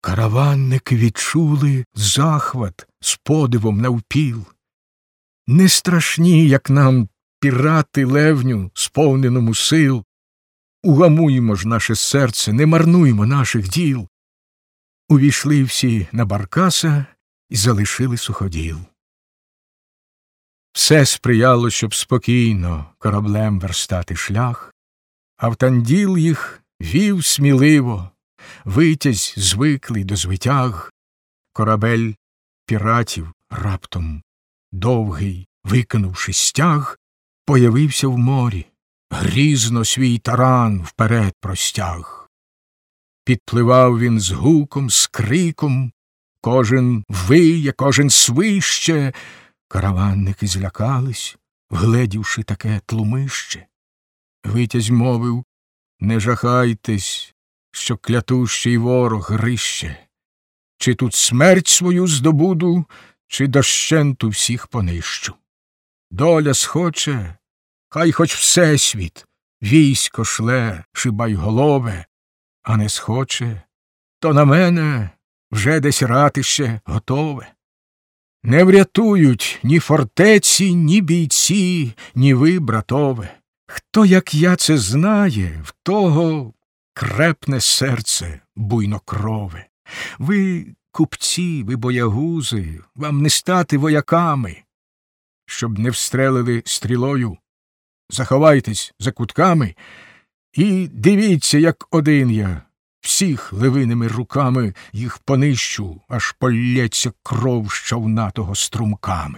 Караванники відчули захват з подивом навпіл. Не страшні, як нам, пірати левню, сповненому сил. Угамуймо ж наше серце, не марнуймо наших діл. Увійшли всі на баркаса і залишили суходіл. Все сприяло, щоб спокійно кораблем верстати шлях, Автанділ їх вів сміливо, Витязь звиклий до звитяг. Корабель піратів раптом, довгий, викинувши стяг, появився в морі, грізно свій таран вперед простяг. Підпливав він з гуком, з криком, кожен виє, кожен свище. Караванники злякались, вгледівши таке тлумище. Витязь мовив: не жахайтесь, що клятущий ворог грище. Чи тут смерть свою здобуду, чи дощенту всіх понищу. Доля схоче, хай хоч всесвіт військо шле, шибайголове, а не схоче, то на мене вже десь ратище готове. Не врятують ні фортеці, ні бійці, ні ви, братове. Хто, як я, це знає, в того крепне серце буйнокрове. Ви купці, ви боягузи, вам не стати вояками. Щоб не встрелили стрілою, заховайтесь за кутками і дивіться, як один я, всіх левиними руками їх понищу, аж полється кров з човнатого струмками.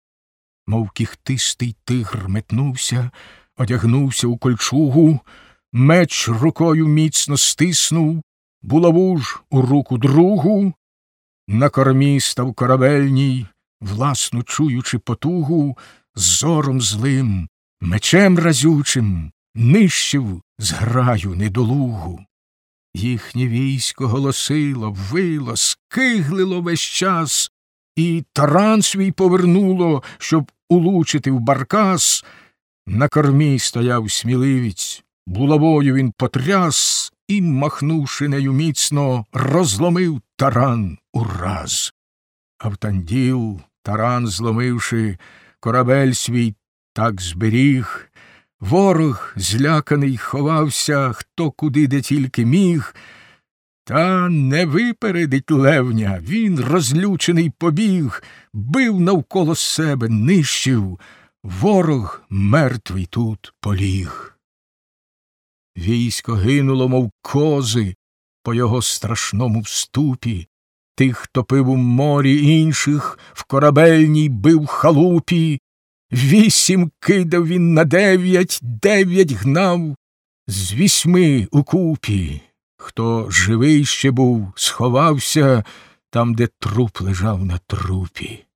Мов кіхтистий тигр метнувся, одягнувся у кольчугу, меч рукою міцно стиснув, булаву ж у руку другу. На кормі став корабельній, власну чуючи потугу, зором злим, мечем разючим, нищив зграю недолугу. Їхнє військо голосило, вило, скиглило весь час, і таран свій повернуло, щоб улучити в баркас. На кормі стояв сміливець, булавою він потряс і, махнувши нею міцно, розломив таран ураз. Автанділ, таран зломивши, корабель свій так зберіг. Ворог зляканий ховався, хто куди де тільки міг. Та не випередить левня, він розлючений побіг, бив навколо себе, нищив, ворог мертвий тут поліг. Військо гинуло, мов кози, по його страшному вступі. Тих топив у морі, інших в корабельній бив халупі. 8 кидав він на 9, 9 гнав з 8 укупі. Хто живий ще був, сховався там, де труп лежав на трупі.